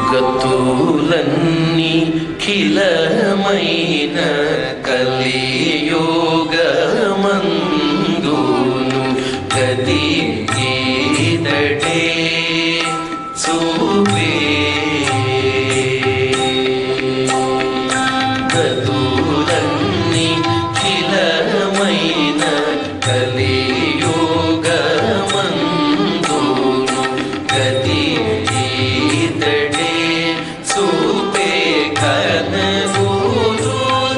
గతులన్నీ ఖిలమైన కలియుగమందును గతి ఈదటే చూపే గతులన్నీ ఖిలమైన కలియుగమందును గతి ఈదటే చూపే ఘనగురు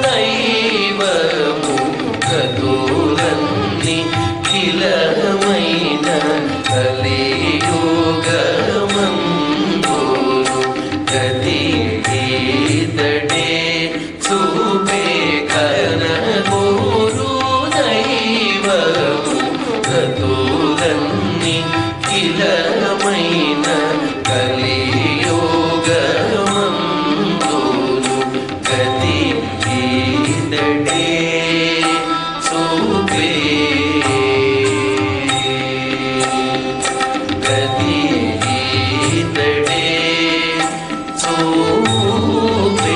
దైవము గతులన్నీ ఖిలమైన కలియుగమందును గతి ఈదటే చూపే ఘనగురు దైవము గతులన్నీ ఖిలమైన కలియుగమందును గతి ఈదటే చూపే గతి ఈదటే చూపే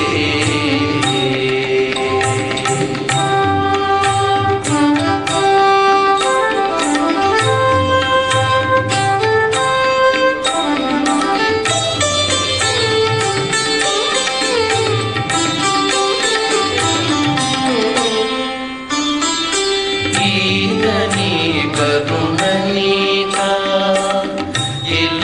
ఈదని కరుణనీక ఇల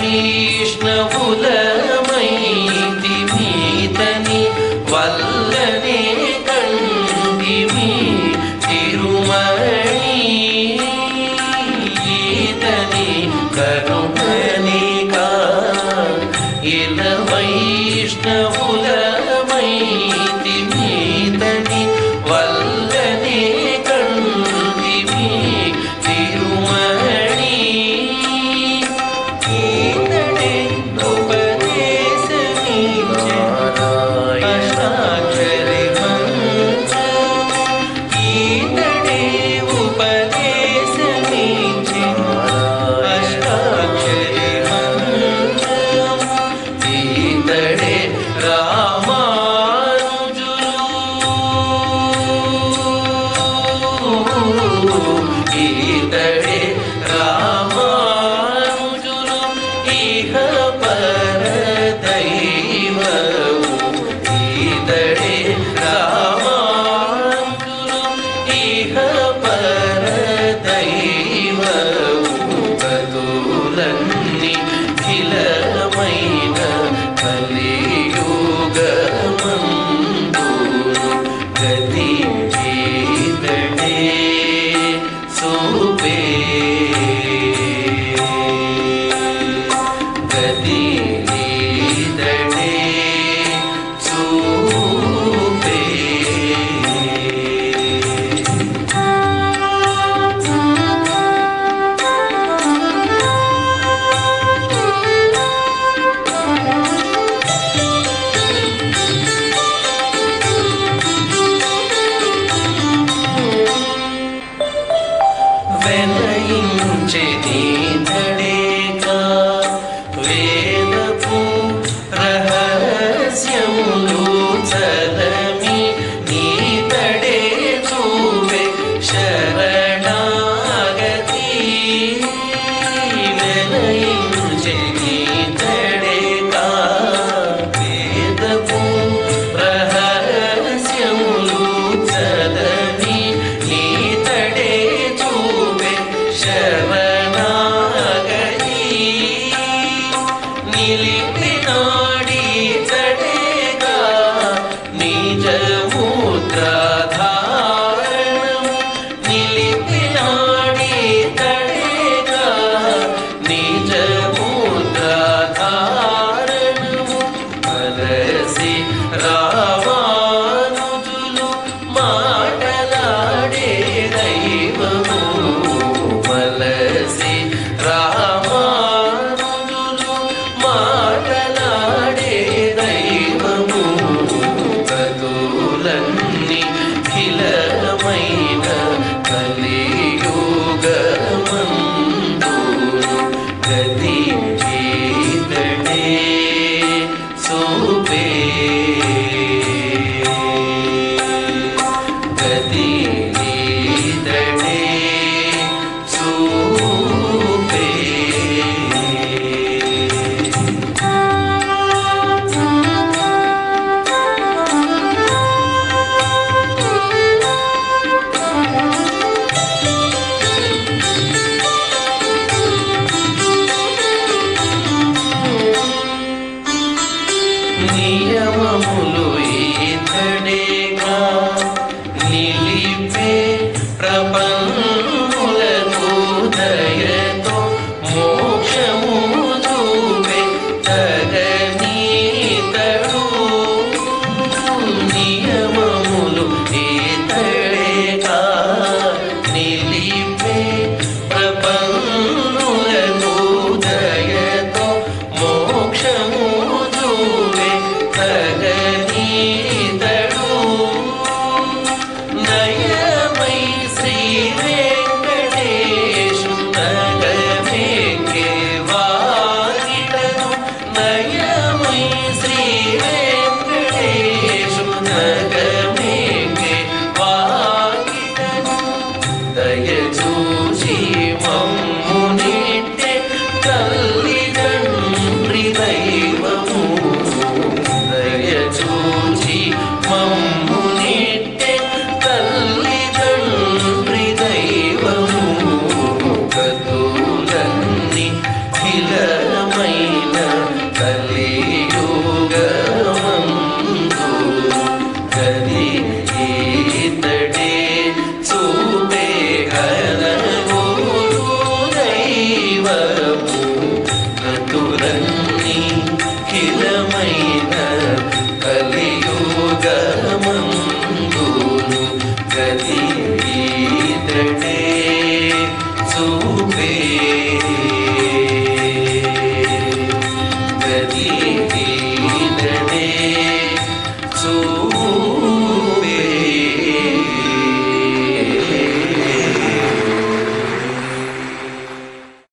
వైష్ణవులమైతి మీతని వల్లనే కంటిమి తిరుమణి ఈదని కరుణనీక ఇల వైష్ణవులమైతి మీతని వల్లనే కంటిమి తిరుమణి ఈతడే ఉపదేశమిచ్చే అష్టాక్షరి మంత్రం ఈతడే ఉపదేశమిచ్చే అష్టాక్షరి మంత్రం ఈతడే ఈతడే రామానుజులు ఇహ పర దైవము ఈతడే రామానుజులు ఇహ పర దైవము గతులన్నీ ఖిలమైన కలియుగమందును గతి ఈదటే చూపే గతి ఈదటే చూపే వెలయించే నీతడేగా వేదపు రహస్యములు చలమి నీతడే చూపే శరణాగతి వెలయించే నీతడేగా వేదపు రహస్యములు చలమి నీతడే చూపే శరణాగతి నిలిపినాడి తడేగా నిజముద్రాధారణము నిలిపినాడి తడేగా నిజముద్రాధారణము అలసి రామానుజులు మాటలాడే దైవము మలసి రామానుజులు మాటలాడే నయమై శ్రీ వెంకటేశు నగమేకే వాకిటను దయచూచి మమ్మునిట్టే తల్లిదండ్రి దైవము దయచూచి మమ్మునిట్టే తల్లిదండ్రి దైవము కతులన్నీ ఖిలమైన కలియుగమందు గది ఈతడే చూపే ఘనగురు దైవము కతులన్నీ ఖిలమైన కలియుగమందు గది